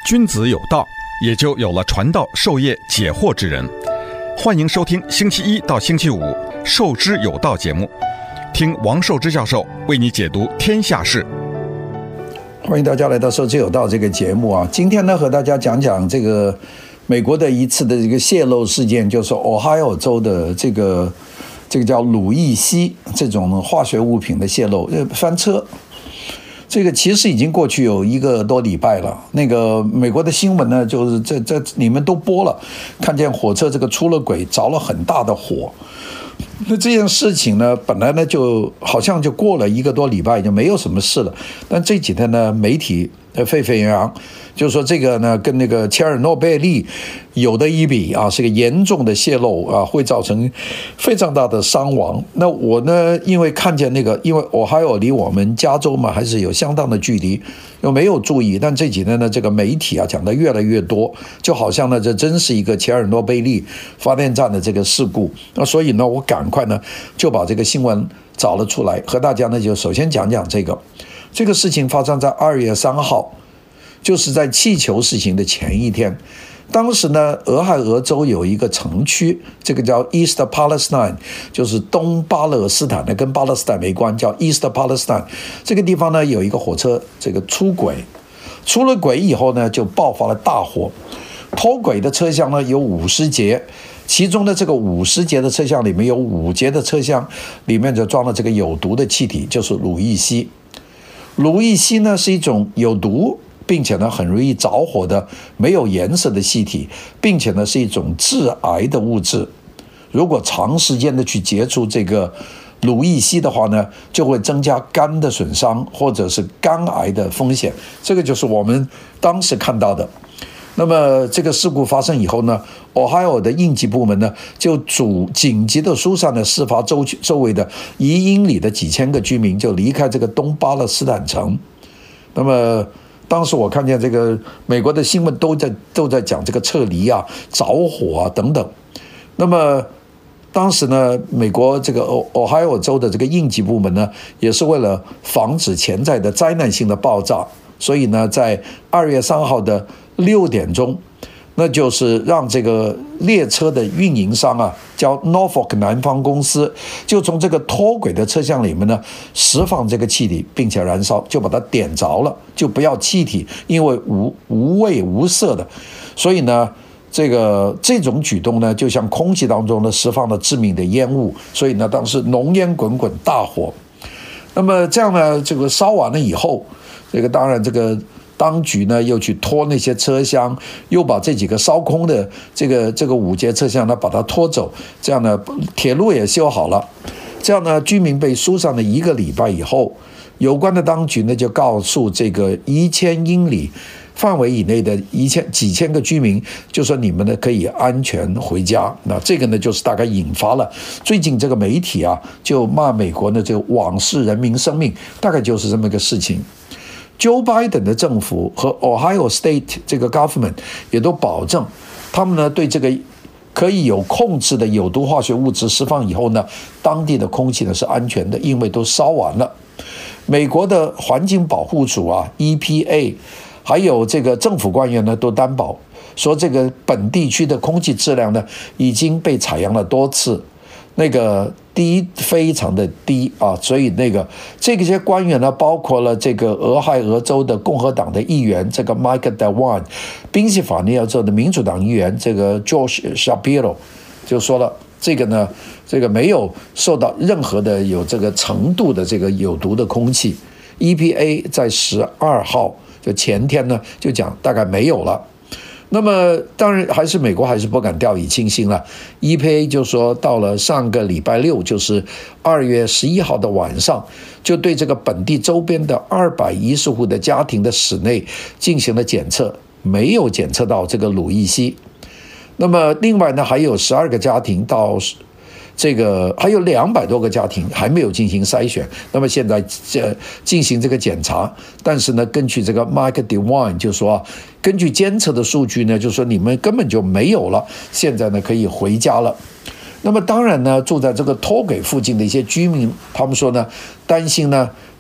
君子有道，也就有了传道授业解惑之人。欢迎收听星期一到星期五《授之有道》节目，听王寿之教授为你解读天下事。 欢迎大家来到《授之有道》这个节目啊！今天呢，和大家讲讲这个美国的一次的这个泄漏事件，就是 Ohio 州的这个叫鲁易烯这种化学物品的泄漏，翻车。这个其实已经过去有1个多礼拜了。那个美国的新闻呢，就是这你们都播了，看见火车这个出了轨，着了很大的火。那这件事情呢，本来呢就好像就过了1个多礼拜，就没有什么事了。但这几天呢，媒体沸沸扬扬，就是说这个呢跟那个切尔诺贝利有的一比啊，是个严重的泄漏啊，会造成非常大的伤亡。那我呢，因为看见那个，因为Ohio离我们加州嘛，还是有相当的距离，又没有注意。但这几天呢，这个媒体啊讲的越来越多，就好像呢这真是一个切尔诺贝利发电站的这个事故。那所以呢，我赶快呢就把这个新闻找了出来，和大家呢就首先讲讲这个事情发生在2月3号，就是在气球事情的前一天。当时呢，俄亥俄州有一个城区，这个叫 East Palestine， 就是东巴勒斯坦的，跟巴勒斯坦没关，叫 East Palestine。这个地方呢有一个火车这个出了轨以后呢，就爆发了大火。脱轨的车厢呢有50节，其中的这个50节的车厢里面有5节的车厢里面就装了这个有毒的气体，就是鲁易烯。鲁易烯呢是一种有毒并且呢很容易着火的没有颜色的气体，并且呢是一种致癌的物质。如果长时间的去接触这个鲁易烯的话呢，就会增加肝的损伤或者是肝癌的风险。这个就是我们当时看到的。那么这个事故发生以后呢，Ohio 的应急部门呢就紧急的疏散了事发周围的1英里的几千个居民，就离开这个东巴勒斯坦城。那么当时我看见这个美国的新闻都在讲这个撤离啊、着火啊等等。那么当时呢，美国这个 Ohio 州的这个应急部门呢，也是为了防止潜在的灾难性的爆炸，所以呢，在2月3号的6点钟，那就是让这个列车的运营商啊，叫 Norfolk 南方公司，就从这个脱轨的车厢里面呢释放这个气体，并且燃烧，就把它点着了，就不要气体，因为无味无色的，所以呢，这种举动呢，就像空气当中呢释放了致命的烟雾，所以呢，当时浓烟滚滚，大火。那么这样呢，这个烧完了以后，当然当局呢又去拖那些车厢，又把这几个烧空的这个5节车厢呢把它拖走，这样呢铁路也修好了，这样呢居民被疏散了1个礼拜以后，有关的当局呢就告诉这个1000英里范围以内的几千个居民，就说你们呢可以安全回家。那这个呢就是大概引发了最近这个媒体啊就骂美国呢这个枉视人民生命，大概就是这么个事情。Joe Biden 的政府和 Ohio State 这个 government 也都保证，他们呢对这个可以有控制的有毒化学物质释放以后呢，当地的空气呢是安全的，因为都烧完了。美国的环境保护署啊 EPA 还有这个政府官员呢都担保说，这个本地区的空气质量呢已经被采样了多次，低非常的低啊，所以这些官员呢，包括了这个俄亥俄州的共和党的议员这个 Mike DeWine， 宾夕法尼亚州的民主党议员这个 Josh Shapiro 就说了，这个没有受到任何的有这个程度的这个有毒的空气。EPA 在12号就前天呢就讲大概没有了。那么当然美国还是不敢掉以轻心了。EPA 就说到了上个礼拜6，就是2月11号的晚上，就对这个本地周边的210户的家庭的室内进行了检测，没有检测到这个鲁易烯。那么另外呢还有12个家庭到还有200多个家庭还没有进行筛选，那么现在进行这个检查。但是呢，根据这个 Mike DeWine 就说，根据监测的数据呢，就说你们根本就没有了，现在呢可以回家了。那么当然呢，住在这个脱轨附近的一些居民，他们说呢，担心呢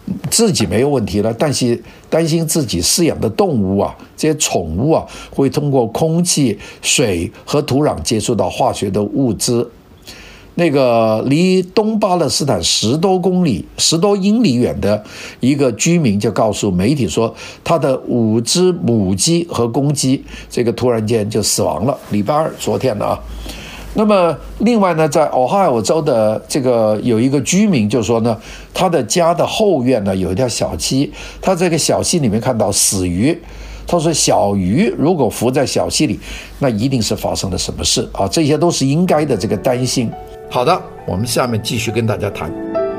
自己没有问题了，但是担心自己饲养的动物啊，这些宠物啊，会通过空气、水和土壤接触到化学的物质。那个离东巴勒斯坦10多英里远的一个居民就告诉媒体说，他的5只母鸡和公鸡这个突然间就死亡了。礼拜二，昨天的啊。那么另外呢，在俄亥俄州的这个有一个居民就说呢，他的家的后院呢有一条小溪，他这个小溪里面看到死鱼。他说小鱼如果浮在小溪里，那一定是发生了什么事啊，这些都是应该的这个担心。好的，我们下面继续跟大家谈。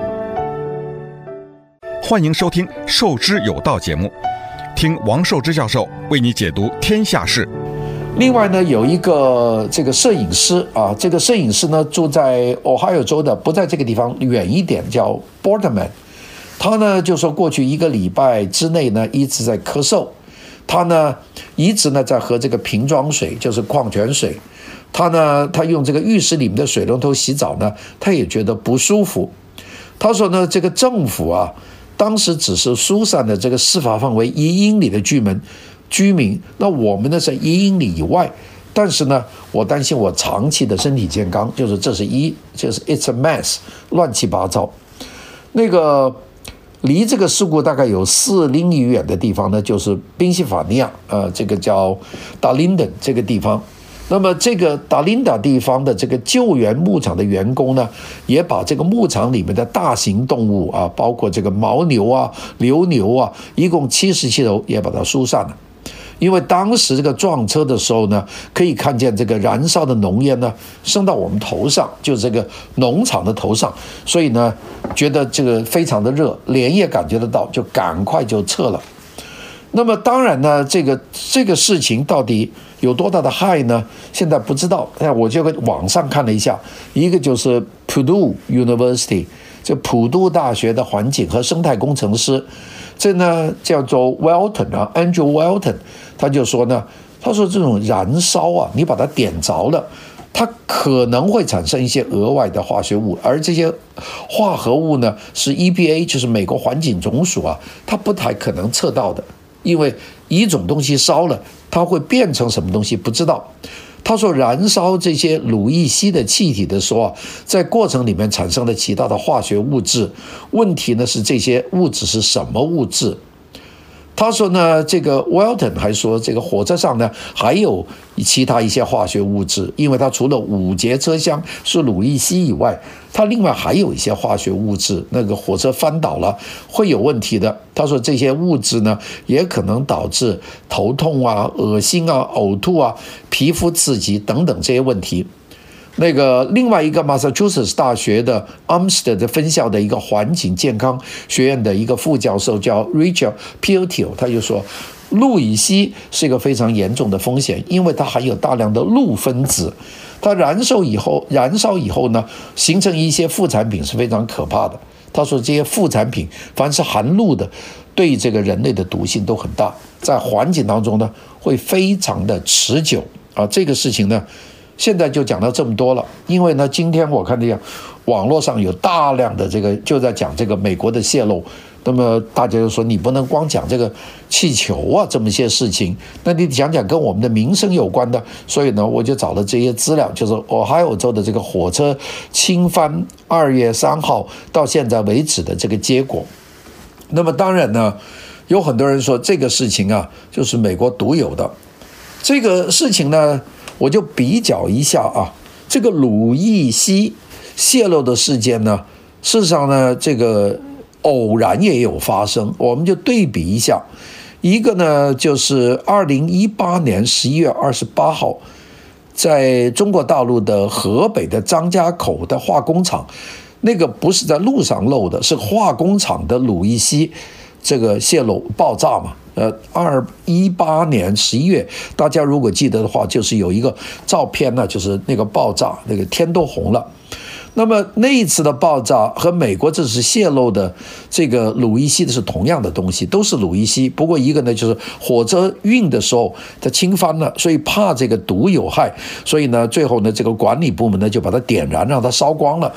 欢迎收听《授之有道》节目，听王寿之教授为你解读天下事。 另外呢，有一个这个摄影师啊，这个摄影师呢住在俄亥俄州的，不在这个地方，远一点，叫 Boardman。他呢就说过去1个礼拜之内呢一直在咳嗽，他呢一直呢在喝这个瓶装水，就是矿泉水。他用这个浴室里面的水龙头洗澡呢，他也觉得不舒服。他说呢，这个政府啊，当时只是疏散的这个司法范围1英里的居民，那我们呢是1英里以外。但是呢，我担心我长期的身体健康，就是it's a mess， 乱七八糟。那个离这个事故大概有4英里远的地方呢，就是宾夕法尼亚，这个叫达林登这个地方。那么这个达林达地方的这个救援牧场的员工呢，也把这个牧场里面的大型动物啊，包括这个牦牛啊、流牛啊，一共77头也把它疏散了。因为当时这个撞车的时候呢，可以看见这个燃烧的浓烟呢升到我们头上，就是这个农场的头上，所以呢觉得这个非常的热，连夜感觉得到，就赶快就撤了。那么当然呢，这个事情到底有多大的害呢？现在不知道。我就网上看了一下，一个就是 Purdue University， 这普渡大学的环境和生态工程师，这呢叫做 Welton 啊 ，Andrew Welton， 他就说呢，他说这种燃烧啊，你把它点着了，它可能会产生一些额外的化学物，而这些化合物呢，是 EPA， 就是美国环境总署啊，它不太可能测到的。因为一种东西烧了，它会变成什么东西不知道。他说燃烧这些鲁乙烯的气体的时候啊，在过程里面产生了其他的化学物质，问题呢是这些物质是什么物质。他说呢，这个 Welton 还说，这个火车上呢还有其他一些化学物质，因为它除了5节车厢是鲁乙烯以外，它另外还有一些化学物质，那个火车翻倒了会有问题的。他说这些物质呢也可能导致头痛啊、恶心啊、呕吐啊、皮肤刺激等等这些问题。那个另外一个 Massachusetts 大学的 Amherst 分校的一个环境健康学院的一个副教授叫 Richard Piotil， 他就说，氯乙烯是一个非常严重的风险，因为它含有大量的氯分子，它燃烧以后呢，形成一些副产品是非常可怕的。他说这些副产品凡是含氯的，对这个人类的毒性都很大，在环境当中呢会非常的持久啊。这个事情呢现在就讲到这么多了，因为呢，今天我看这样，网络上有大量的这个就在讲这个美国的泄露，那么大家就说你不能光讲这个气球啊这么些事情，那你讲讲跟我们的民生有关的，所以呢，我就找了这些资料，就是俄亥俄州的这个火车倾翻2月3号到现在为止的这个结果。那么当然呢，有很多人说这个事情啊，就是美国独有的这个事情呢。我就比较一下啊，这个鲁乙烯泄漏的事件呢，事实上呢，这个偶然也有发生，我们就对比一下。一个呢，就是2018年11月28号，在中国大陆的河北的张家口的化工厂，那个不是在路上漏的，是化工厂的鲁乙烯这个泄漏爆炸嘛。2018年11月，大家如果记得的话，就是有一个照片呢，就是那个爆炸，那个天都红了。那么那一次的爆炸和美国这次泄漏的这个鲁乙烯的是同样的东西，都是鲁乙烯，不过一个呢就是火车运的时候它倾翻了，所以怕这个毒有害，所以呢最后呢这个管理部门呢就把它点燃，让它烧光了。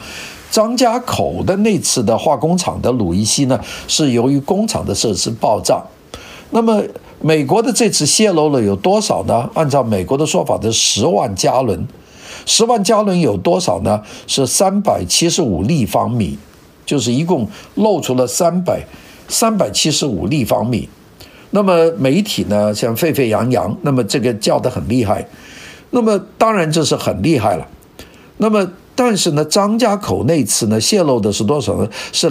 张家口的那次的化工厂的鲁伊烯呢，是由于工厂的设施爆炸。那么美国的这次泄漏了有多少呢？按照美国的说法是10万加仑，10万加仑有多少呢？是375立方米，就是一共漏出了375立方米。那么媒体呢，像沸沸扬扬，那么这个叫得很厉害，那么当然这是很厉害了。那么但是呢，张家口那次呢泄漏的是多少呢？是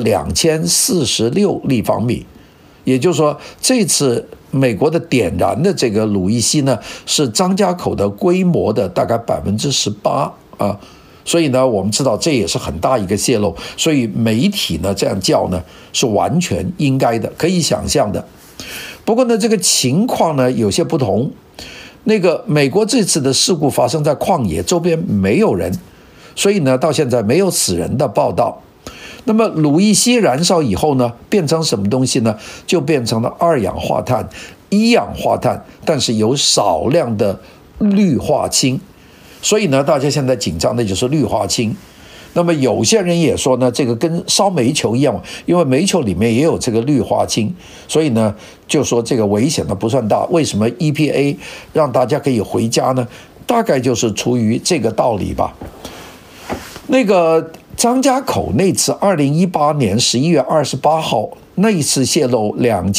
2046立方米，也就是说这次美国的点燃的这个鲁伊烯呢，是张家口的规模的大概18%啊。所以呢，我们知道这也是很大一个泄漏，所以媒体呢这样叫呢是完全应该的，可以想象的。不过呢，这个情况呢有些不同。那个美国这次的事故发生在旷野，周边没有人，所以呢到现在没有死人的报道。那么鲁伊烯燃烧以后呢，变成什么东西呢？就变成了2氧化碳、1氧化碳，但是有少量的氯化氢。所以呢，大家现在紧张的就是氯化氢。那么有些人也说呢，这个跟烧煤球一样，因为煤球里面也有这个氯化氢，所以呢就说这个危险的不算大。为什么 EPA 让大家可以回家呢？大概就是出于这个道理吧。那个张家口那次2018年11月28号那一次泄漏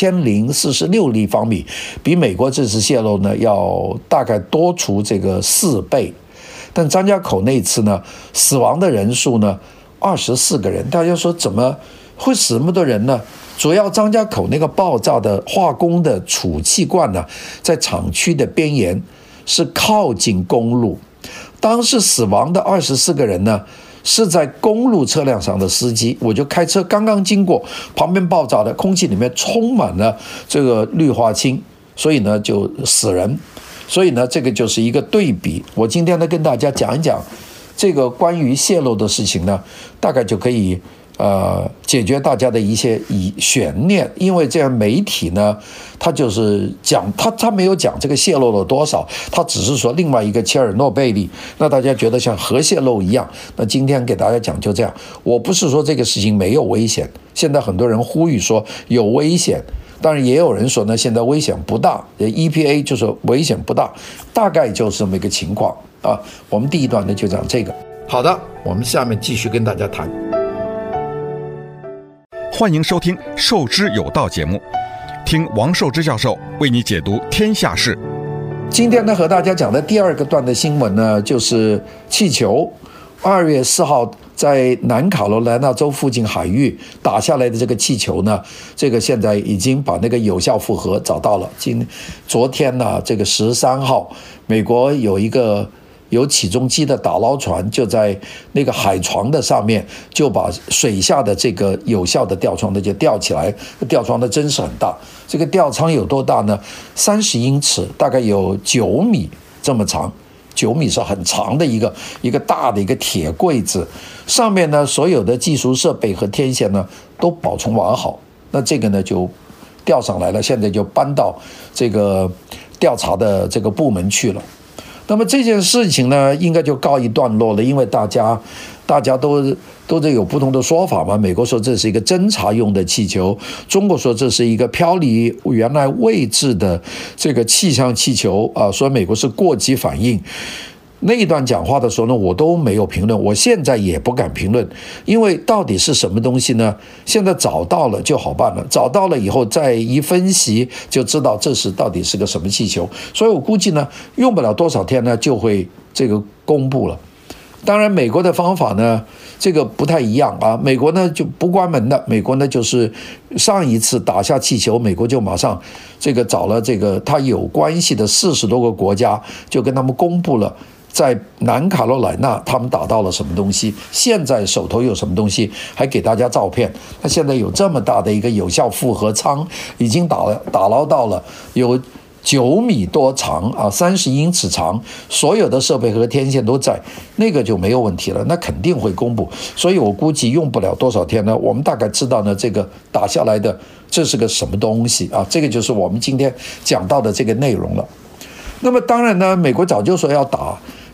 2046立方米，比美国这次泄漏呢要大概多出这个4倍。但张家口那次呢，死亡的人数呢24个人。大家说怎么会死那么多人呢？主要张家口那个爆炸的化工的储气罐呢，在厂区的边沿，是靠近公路。当时死亡的24个人呢，是在公路车辆上的司机。我就开车刚刚经过，旁边爆炸的空气里面充满了这个氯化氢，所以呢就死人。所以呢，这个就是一个对比。我今天呢跟大家讲一讲这个关于泄漏的事情呢，大概就可以解决大家的一些悬念。因为这样媒体呢，他就是讲他没有讲这个泄漏了多少，他只是说另外一个切尔诺贝利，那大家觉得像核泄漏一样。那今天给大家讲就这样，我不是说这个事情没有危险，现在很多人呼吁说有危险。当然也有人说呢，现在危险不大 ，EPA 就是危险不大，大概就是这么一个情况啊。我们第一段呢就讲这个。好的，我们下面继续跟大家谈。 欢迎收听《受之有道》节目，听王寿之教授为你解读天下事。 今天呢和大家讲的第2个段的新闻呢，就是气球2月4号在南卡罗来纳州附近海域打下来的这个气球呢，这个现在已经把那个有效负荷找到了。昨天呢，这个13号，美国有一个有起重机的打捞船，就在那个海床的上面，就把水下的这个有效的吊床的就吊起来。吊床的真是很大，这个吊舱有多大呢？30英尺，大概有9米这么长。9米是很长的一个大的一个铁柜子，上面呢所有的技术设备和天线呢都保存完好。那这个呢就吊上来了，现在就搬到这个调查的这个部门去了。那么这件事情呢应该就告一段落了，因为大家都有不同的说法嘛。美国说这是一个侦察用的气球，中国说这是一个飘离原来位置的这个气象气球啊，说美国是过激反应。那一段讲话的时候呢，我都没有评论，我现在也不敢评论，因为到底是什么东西呢？现在找到了就好办了，找到了以后再一分析就知道这是到底是个什么气球。所以我估计呢，用不了多少天呢，就会这个公布了。当然，美国的方法呢，这个不太一样啊。美国呢就不关门的，美国呢就是上一次打下气球，美国就马上这个找了这个他有关系的40多个国家，就跟他们公布了。在南卡罗来纳，他们打到了什么东西？现在手头有什么东西？还给大家照片。他现在有这么大的一个有效负荷舱，已经打捞到了有9米多长啊，30英尺长，所有的设备和天线都在，那个就没有问题了，那肯定会公布。所以我估计用不了多少天呢，我们大概知道呢，这个打下来的这是个什么东西啊？这个就是我们今天讲到的这个内容了。那么当然呢，美国早就说要打，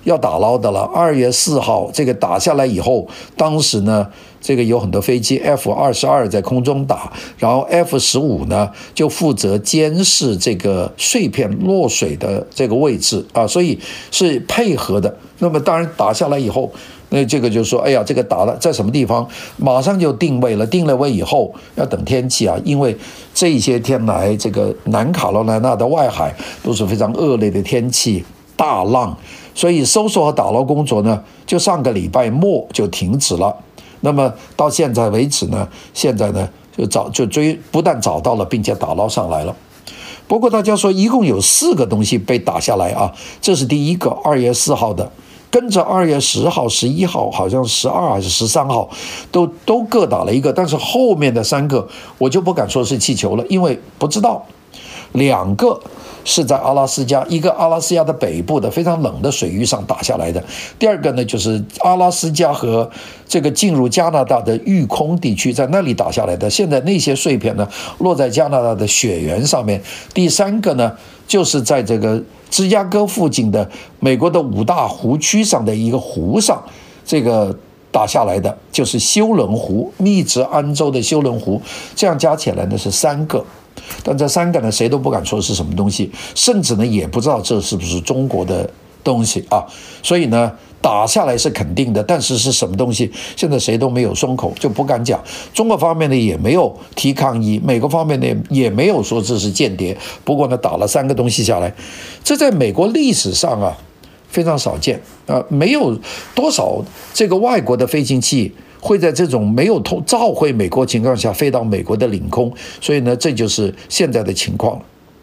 要打捞的了。2月4号这个打下来以后，当时呢，这个有很多飞机 F-22在空中打，然后 F-15呢就负责监视这个碎片落水的这个位置啊，所以是配合的。那么当然打下来以后，那这个就说，哎呀，这个打了在什么地方，马上就定位了。定了位以后，要等天气啊，因为这些天来，这个南卡罗来纳的外海都是非常恶劣的天气，大浪，所以搜索和打捞工作呢，就上个礼拜末就停止了。那么到现在为止呢，现在呢不但找到了，并且打捞上来了。不过大家说，一共有4个东西被打下来啊，这是第一个，2月4号的。跟着2月10号、11号，好像12还是13号，都各打了一个，但是后面的3个我就不敢说是气球了，因为不知道。2个是在阿拉斯加，一个阿拉斯加的北部的非常冷的水域上打下来的，第二个呢就是阿拉斯加和这个进入加拿大的育空地区，在那里打下来的，现在那些碎片呢落在加拿大的雪原上面。第3个呢就是在这个芝加哥附近的美国的5大湖区上的一个湖上，这个打下来的就是休伦湖，密执安州的休伦湖，这样加起来呢是3个。但这3个呢，谁都不敢说是什么东西，甚至呢也不知道这是不是中国的东西啊。所以呢，打下来是肯定的，但是是什么东西，现在谁都没有松口，就不敢讲。中国方面呢也没有提抗议，美国方面呢也没有说这是间谍。不过呢，打了3个东西下来，这在美国历史上啊非常少见啊，没有多少这个外国的飞行器会在这种没有召回美国情况下飞到美国的领空，所以呢，这就是现在的情况。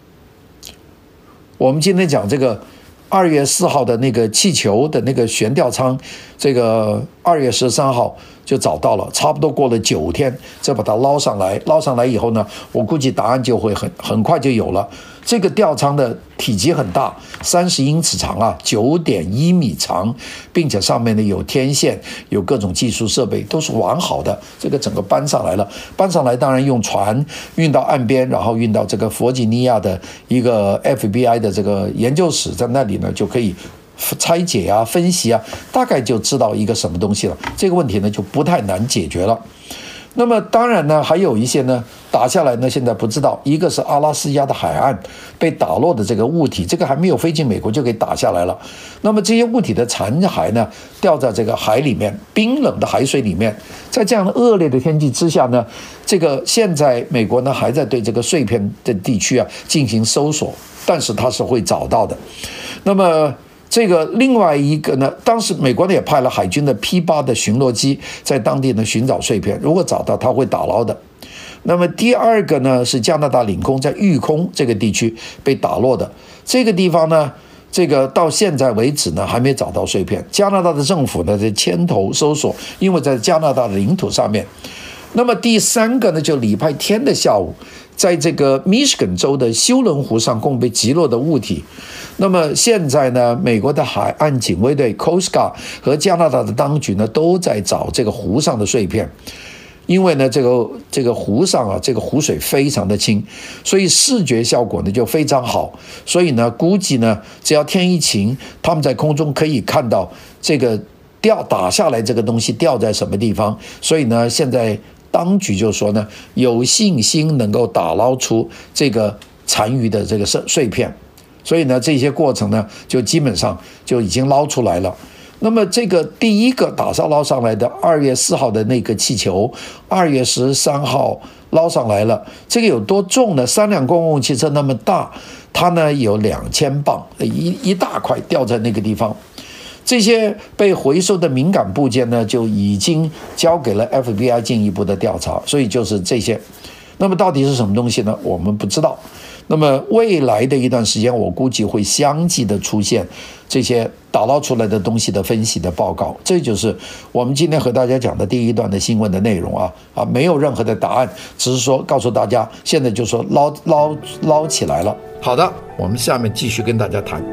我们今天讲这个2月4号的那个气球的那个悬吊舱，这个2月13号就找到了，差不多过了9天，再把它捞上来。捞上来以后呢，我估计答案就会很快就有了。这个吊舱的体积很大，30英尺长啊，9.1米长，并且上面呢有天线，有各种技术设备，都是完好的。这个整个搬上来了，搬上来当然用船运到岸边，然后运到这个弗吉尼亚的一个 FBI 的这个研究室，在那里呢就可以拆解啊、分析啊，大概就知道一个什么东西了。这个问题呢就不太难解决了。那么当然呢，还有一些呢打下来呢，现在不知道。一个是阿拉斯加的海岸被打落的这个物体，这个还没有飞进美国就给打下来了。那么这些物体的残骸呢，掉在这个海里面，冰冷的海水里面。在这样的恶劣的天气之下呢，这个现在美国呢还在对这个碎片的地区啊进行搜索，但是它是会找到的。那么这个另外一个呢，当时美国呢也派了海军的 P-8的巡逻机在当地呢寻找碎片，如果找到它会打捞的。那么第二个呢是加拿大领空在育空这个地区被打落的，这个地方呢，这个到现在为止呢还没找到碎片。加拿大的政府呢在牵头搜索，因为在加拿大的领土上面。那么第3个呢就礼拜天的下午，在这个 Michigan 州的休伦湖上共被击落的物体。那么现在呢，美国的海岸警卫队 Coast Guard 和加拿大的当局呢都在找这个湖上的碎片，因为呢这个湖上啊，这个湖水非常的清，所以视觉效果呢就非常好。所以呢，估计呢只要天一晴，他们在空中可以看到这个打下来这个东西掉在什么地方。所以呢，现在当局就说呢，有信心能够打捞出这个残余的这个碎片。所以呢，这些过程呢，就基本上就已经捞出来了。那么这个第一个捞上来的2月4号的那个气球，2月13号捞上来了。这个有多重呢？3辆公共汽车那么大，它呢有2000磅，一大块掉在那个地方。这些被回收的敏感部件呢，就已经交给了 FBI 进一步的调查。所以就是这些。那么到底是什么东西呢？我们不知道。那么未来的一段时间，我估计会相继的出现这些打捞出来的东西的分析的报告。这就是我们今天和大家讲的第一段的新闻的内容啊，没有任何的答案，只是说告诉大家，现在就说捞起来了。好的，我们下面继续跟大家谈。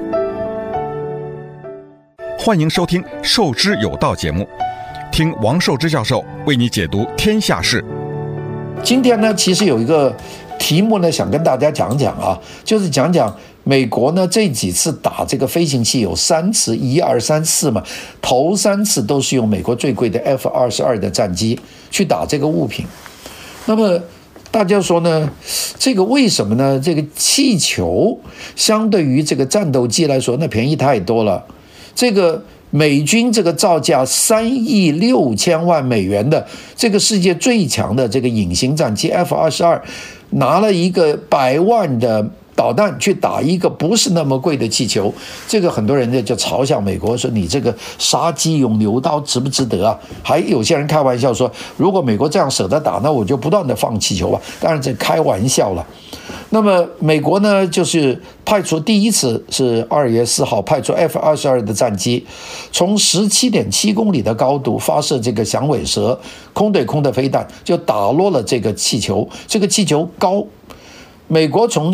欢迎收听《授之有道》节目，听王寿之教授为你解读天下事。 今天呢，其实有一个题目呢，想跟大家讲讲啊，就是讲讲美国呢这几次打这个飞行器有3次，1、2、3、4嘛，头3次都是用美国最贵的 F-22的战机去打这个物品。那么大家说呢，这个为什么呢？这个气球相对于这个战斗机来说，那便宜太多了。这个美军这个造价3亿6千万美元的这个世界最强的这个隐形战机 F-22，拿了一个100万的导弹去打一个不是那么贵的气球，这个很多人呢就嘲笑美国说，你这个杀鸡用牛刀值不值得啊？还有些人开玩笑说，如果美国这样舍得打，那我就不断的放气球吧。当然这开玩笑了。那么美国呢，就是派出第一次是2月4号派出 F-22的战机，从17.7公里的高度发射这个响尾蛇空对空的飞弹，就打落了这个气球。这个气球高，美国从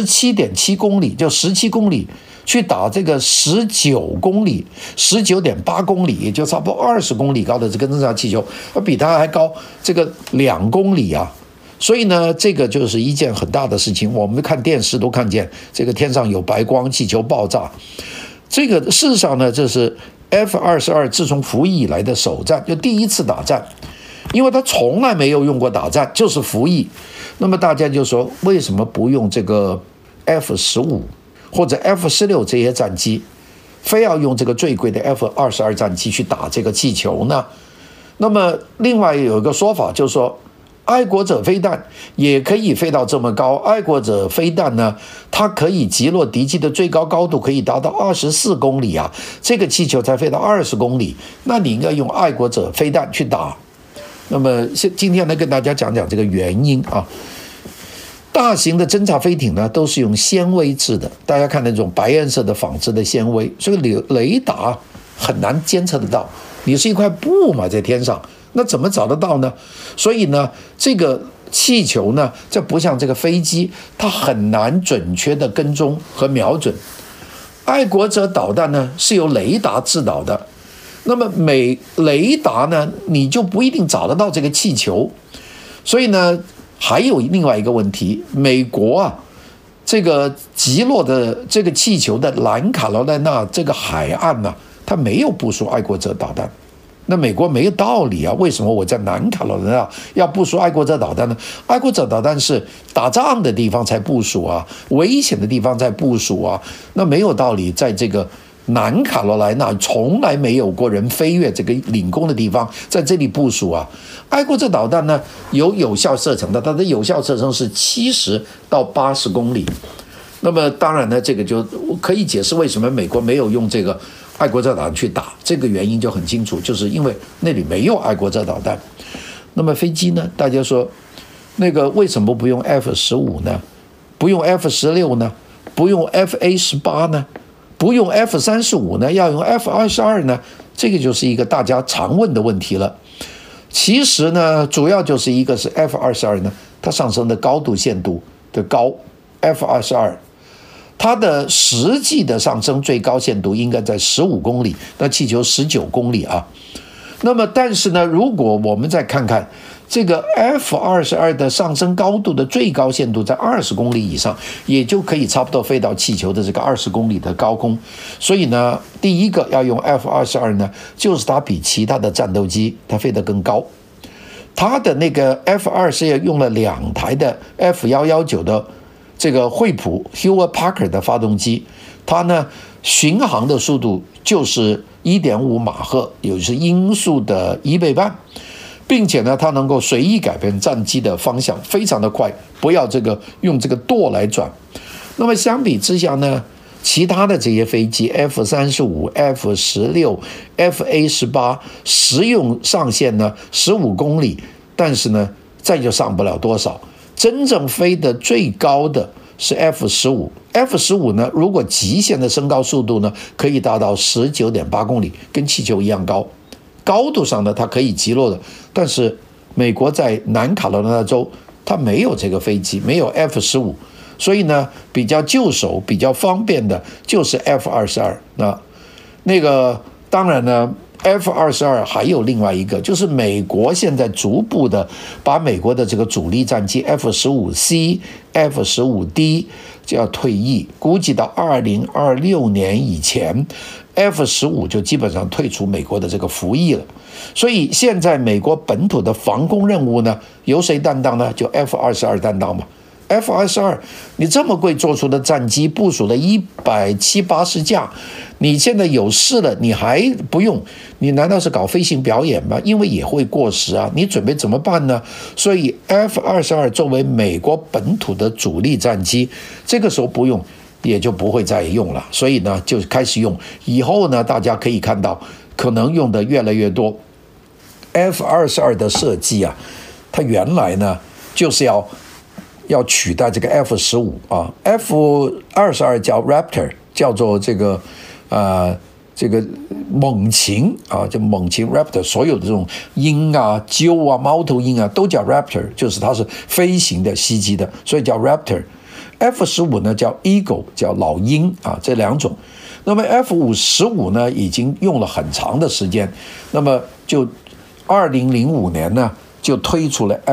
17.7公里，就17公里去打这个19公里、19.8公里，也就差不多20公里高的这个侦察气球，比它还高这个2公里啊。所以呢，这个就是一件很大的事情。我们看电视都看见这个天上有白光，气球爆炸。这个事实上呢，这是 F-22自从服役以来的首战，就第一次打战，因为他从来没有用过打战，就是服役。那么大家就说，为什么不用这个 F-15或者 F-16这些战机，非要用这个最贵的 F-22战机去打这个气球呢？那么另外有一个说法就是说，爱国者飞弹也可以飞到这么高。爱国者飞弹呢，它可以击落敌机的最高高度可以达到24公里啊，这个气球才飞到20公里，那你应该用爱国者飞弹去打。那么今天呢，跟大家讲讲这个原因啊。大型的侦察飞艇呢，都是用纤维制的，大家看那种白颜色的纺织的纤维，所以雷达很难监测得到。你是一块布嘛，在天上，那怎么找得到呢？所以呢，这个气球呢，这不像这个飞机，它很难准确的跟踪和瞄准。爱国者导弹呢，是由雷达制导的，那么雷达呢，你就不一定找得到这个气球。所以呢，还有另外一个问题，美国啊，这个击落的这个气球的南卡罗来纳这个海岸呢，它没有部署爱国者导弹。那美国没有道理啊，为什么我在南卡罗来纳要部署爱国者导弹呢？爱国者导弹是打仗的地方才部署啊，危险的地方才部署啊，那没有道理在这个南卡罗来纳从来没有过人飞越这个领空的地方，在这里部署啊。爱国者导弹呢，有效射程的，它的有效射程是70到80公里。那么当然呢，这个就可以解释为什么美国没有用这个爱国者导弹去打，这个原因就很清楚，就是因为那里没有爱国者导弹。那么飞机呢，大家说那个为什么不用 F-15呢？不用 F-16呢？不用 F-A-18呢？不用 F-35呢？要用 F-22呢？这个就是一个大家常问的问题了。其实呢，主要就是一个是 F-22呢，它上升的高度限度的高 ，F-22。它的实际的上升最高限度应该在15公里，那气球19公里啊。那么但是呢，如果我们再看看这个 F-22的上升高度的最高限度在20公里以上，也就可以差不多飞到气球的这个20公里的高空。所以呢，第一个要用 F-22呢，就是它比其他的战斗机它飞得更高。它的那个 F-22用了2台的 F-119的这个惠普 Hewlett Packard 的发动机，它呢巡航的速度就是1.5马赫，也就是音速的1倍半，并且呢，它能够随意改变战机的方向，非常的快，不要用这个舵来转。那么相比之下呢，其他的这些飞机 F-35、F-16、F-A-18 实用上限呢15公里，但是呢，再就上不了多少。真正飞得最高的是 F-15 呢，如果极限的升高速度呢，可以达到19.8公里，跟气球一样高。高度上呢，它可以击落的，但是美国在南卡罗来纳州，它没有这个飞机，没有 F-15，所以呢，比较就手、比较方便的就是 F-22。那个当然呢。F-22还有另外一个，就是美国现在逐步的把美国的这个主力战机 F-15C、F-15D 就要退役，估计到2026年以前 F-15就基本上退出美国的这个服役了。所以现在美国本土的防空任务呢，由谁担当呢？就 F-22担当嘛。F-22你这么贵做出的战机，部署了170-180架，你现在有事了你还不用，你难道是搞飞行表演吗？因为也会过时啊，你准备怎么办呢？所以 F-22作为美国本土的主力战机，这个时候不用也就不会再用了，所以呢就开始用，以后呢大家可以看到可能用的越来越多。F-22的设计啊，它原来呢就是要取代这个 F-15啊 ，F-22叫 Raptor， 叫做这个猛禽啊，叫猛禽 Raptor， 所有的这种鹰啊、鸠啊、猫头鹰啊都叫 Raptor， 就是它是飞行的、袭击的，所以叫 Raptor。F-15呢叫 Eagle， 叫老鹰啊，这两种。那么 F-15呢已经用了很长的时间，那么就2005年呢就推出了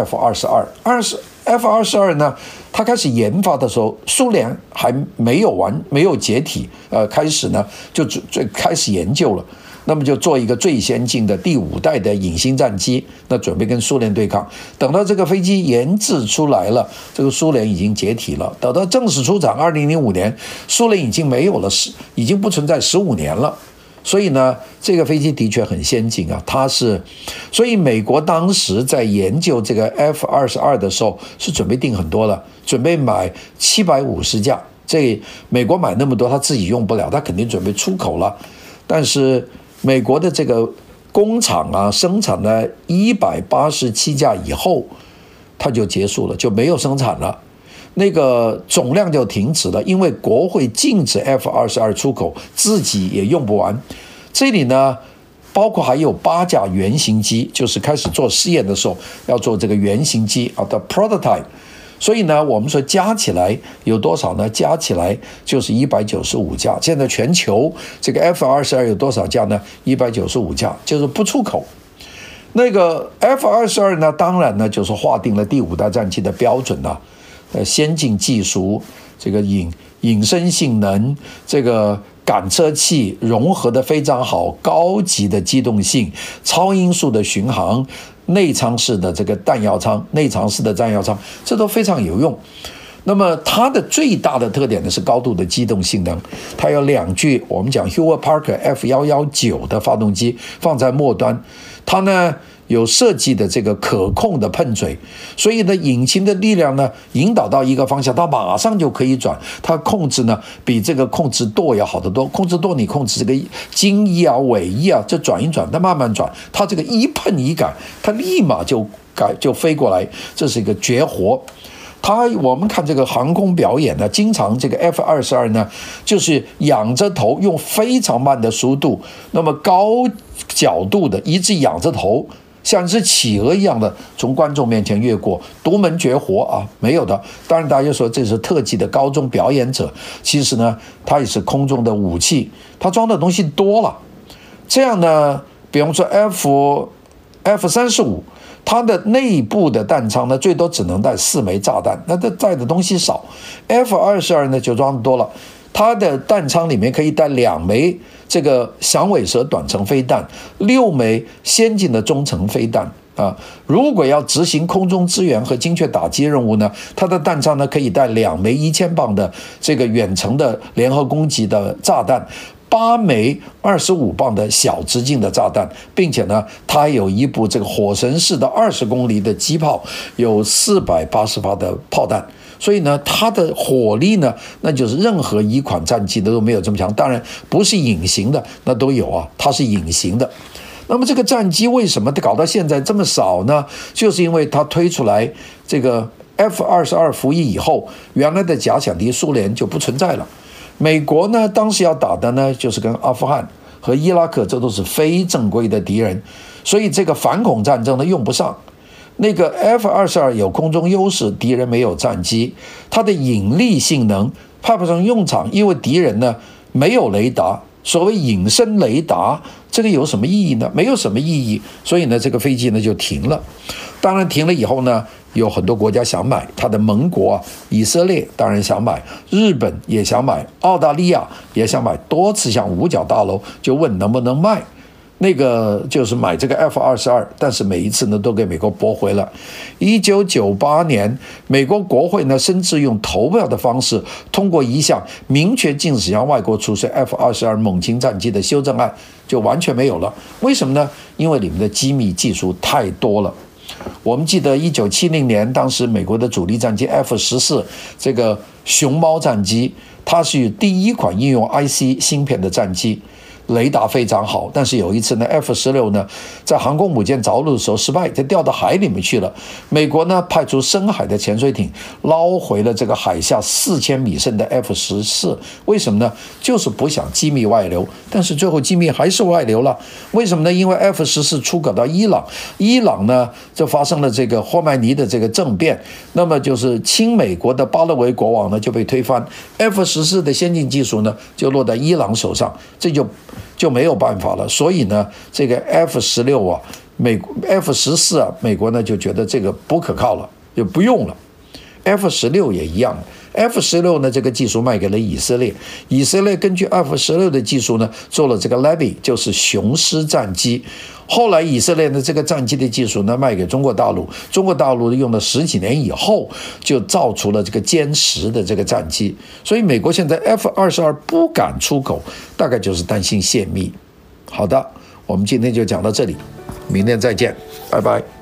F-22。F-22呢，它开始研发的时候，苏联还没有解体，开始呢就开始研究了，那么就做一个最先进的第5代的隐形战机，那准备跟苏联对抗。等到这个飞机研制出来了，这个苏联已经解体了。等到正式出厂，2005年，苏联已经没有了，已经不存在15年了。所以呢，这个飞机的确很先进啊，所以美国当时在研究这个 F-22的时候是准备订很多了，准备买750架。这美国买那么多，他自己用不了，他肯定准备出口了。但是美国的这个工厂啊，生产了187架以后，它就结束了，就没有生产了。那个总量就停止了，因为国会禁止 F-22出口，自己也用不完。这里呢，包括还有8架原型机，就是开始做试验的时候要做这个原型机啊的 prototype。所以呢，我们说加起来有多少呢？加起来就是195架。现在全球这个 F-22有多少架呢？195架，就是不出口。那个 F-22呢，当然呢就是划定了第5代战机的标准了。先进技术，这个隐身性能，这个感测器融合的非常好，高级的机动性，超音速的巡航，内舱式的这个弹药舱，内藏式的弹药舱，这都非常有用。那么它的最大的特点呢是高度的机动性能，它有2具我们讲 Hewlett Packard F119的发动机放在末端，它呢有设计的这个可控的碰嘴，所以呢引擎的力量呢引导到一个方向，它马上就可以转，它控制呢比这个控制舵要好得多。控制舵你控制这个襟翼啊、尾翼啊，这转一转，它慢慢转，它这个一碰一改，它立马就飞过来，这是一个绝活。我们看这个航空表演呢，经常这个 F-22呢，就是仰着头，用非常慢的速度，那么高角度的，一直仰着头，像一只企鹅一样的从观众面前越过，独门绝活啊，没有的。当然大家说这是特技的高中表演者，其实呢，它也是空中的武器，它装的东西多了。这样呢，比方说 F-35。它的内部的弹仓呢，最多只能带4枚炸弹，那它带的东西少。F-22呢就装得多了，它的弹仓里面可以带2枚这个响尾蛇短程飞弹，6枚先进的中程飞弹啊。如果要执行空中支援和精确打击任务呢，它的弹仓呢可以带2枚1000磅的这个远程的联合攻击的炸弹。8枚25磅的小直径的炸弹，并且呢，它有一部这个火神式的20公里的机炮，有480发的炮弹，所以呢，它的火力呢，那就是任何一款战机都没有这么强。当然，不是隐形的，那都有啊，它是隐形的。那么这个战机为什么搞到现在这么少呢？就是因为它推出来这个 F-22服役以后，原来的假想敌苏联就不存在了。美国呢，当时要打的呢，就是跟阿富汗和伊拉克，这都是非正规的敌人，所以这个反恐战争呢用不上。那个 F-22有空中优势，敌人没有战机，它的引力性能派不上用场，因为敌人呢没有雷达。所谓隐身雷达， 这个有什么意义呢？没有什么意义。所以呢，这个飞机呢就停了。当然停了以后呢，有很多国家想买，它的盟国啊，以色列当然想买，日本也想买，澳大利亚也想买，多次向五角大楼就问能不能卖。那个就是买这个 F-22，但是每一次呢都给美国驳回了。1998年，美国国会呢甚至用投票的方式通过一项明确禁止向外国出售 F-22猛禽战机的修正案，就完全没有了。为什么呢？因为里面的机密技术太多了。我们记得1970年，当时美国的主力战机 F-14这个熊猫战机，它是第一款应用 IC 芯片的战机。雷达非常好，但是有一次呢 F-16呢在航空母舰着陆的时候失败，就掉到海里面去了。美国呢派出深海的潜水艇捞回了这个海下4000米深的 F-14。为什么呢？就是不想机密外流，但是最后机密还是外流了。为什么呢？因为 F-14出口到伊朗，伊朗呢就发生了这个霍麦尼的这个政变，那么就是亲美国的巴勒维国王呢就被推翻， F-14的先进技术呢就落在伊朗手上，这就没有办法了。所以呢，这个 F-16啊，F-14啊，美国呢就觉得这个不可靠了，就不用了。F-16也一样。F-16呢，这个技术卖给了以色列，以色列根据 F-16的技术呢，做了这个 Levi， 就是雄狮战机。后来以色列的这个战机的技术呢，卖给中国大陆，中国大陆用了10几年以后，就造出了这个歼10的这个战机。所以美国现在 F-22不敢出口，大概就是担心泄密。好的，我们今天就讲到这里，明天再见，拜拜。